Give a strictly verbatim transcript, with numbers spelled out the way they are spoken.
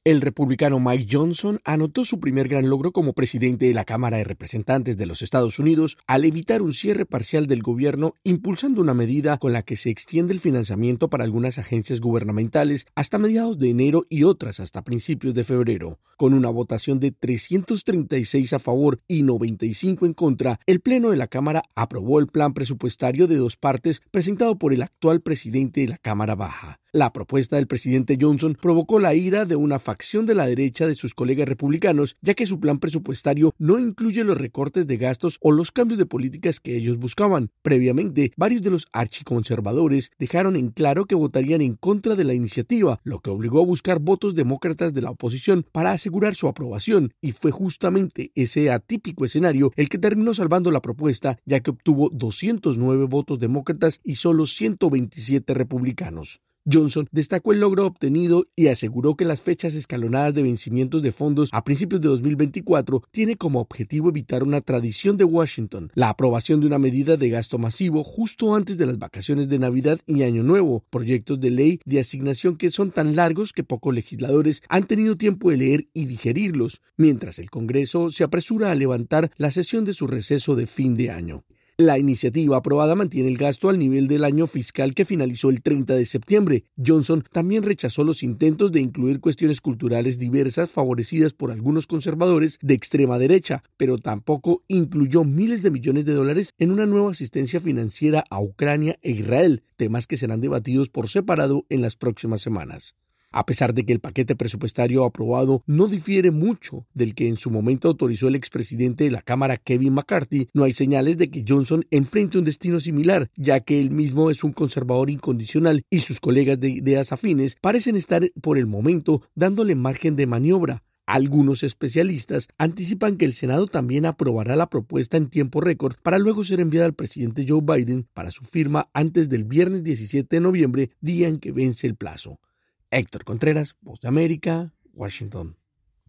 El republicano Mike Johnson anotó su primer gran logro como presidente de la Cámara de Representantes de los Estados Unidos al evitar un cierre parcial del gobierno, impulsando una medida con la que se extiende el financiamiento para algunas agencias gubernamentales hasta mediados de enero y otras hasta principios de febrero. Con una votación de trescientos treinta y seis a favor y noventa y cinco en contra, el Pleno de la Cámara aprobó el plan presupuestario de dos partes presentado por el actual presidente de la Cámara Baja. La propuesta del presidente Johnson provocó la ira de una facción de la derecha de sus colegas republicanos, ya que su plan presupuestario no incluye los recortes de gastos o los cambios de políticas que ellos buscaban. Previamente, varios de los archiconservadores dejaron en claro que votarían en contra de la iniciativa, lo que obligó a buscar votos demócratas de la oposición para asegurar su aprobación, y fue justamente ese atípico escenario el que terminó salvando la propuesta, ya que obtuvo doscientos nueve votos demócratas y solo ciento veintisiete republicanos. Johnson destacó el logro obtenido y aseguró que las fechas escalonadas de vencimientos de fondos a principios de dos mil veinticuatro tiene como objetivo evitar una tradición de Washington, la aprobación de una medida de gasto masivo justo antes de las vacaciones de Navidad y Año Nuevo, proyectos de ley de asignación que son tan largos que pocos legisladores han tenido tiempo de leer y digerirlos, mientras el Congreso se apresura a levantar la sesión de su receso de fin de año. La iniciativa aprobada mantiene el gasto al nivel del año fiscal que finalizó el treinta de septiembre. Johnson también rechazó los intentos de incluir cuestiones culturales diversas favorecidas por algunos conservadores de extrema derecha, pero tampoco incluyó miles de millones de dólares en una nueva asistencia financiera a Ucrania e Israel, temas que serán debatidos por separado en las próximas semanas. A pesar de que el paquete presupuestario aprobado no difiere mucho del que en su momento autorizó el expresidente de la Cámara Kevin McCarthy, no hay señales de que Johnson enfrente un destino similar, ya que él mismo es un conservador incondicional y sus colegas de ideas afines parecen estar por el momento dándole margen de maniobra. Algunos especialistas anticipan que el Senado también aprobará la propuesta en tiempo récord para luego ser enviada al presidente Joe Biden para su firma antes del viernes diecisiete de noviembre, día en que vence el plazo. Héctor Contreras, Voz de América, Washington.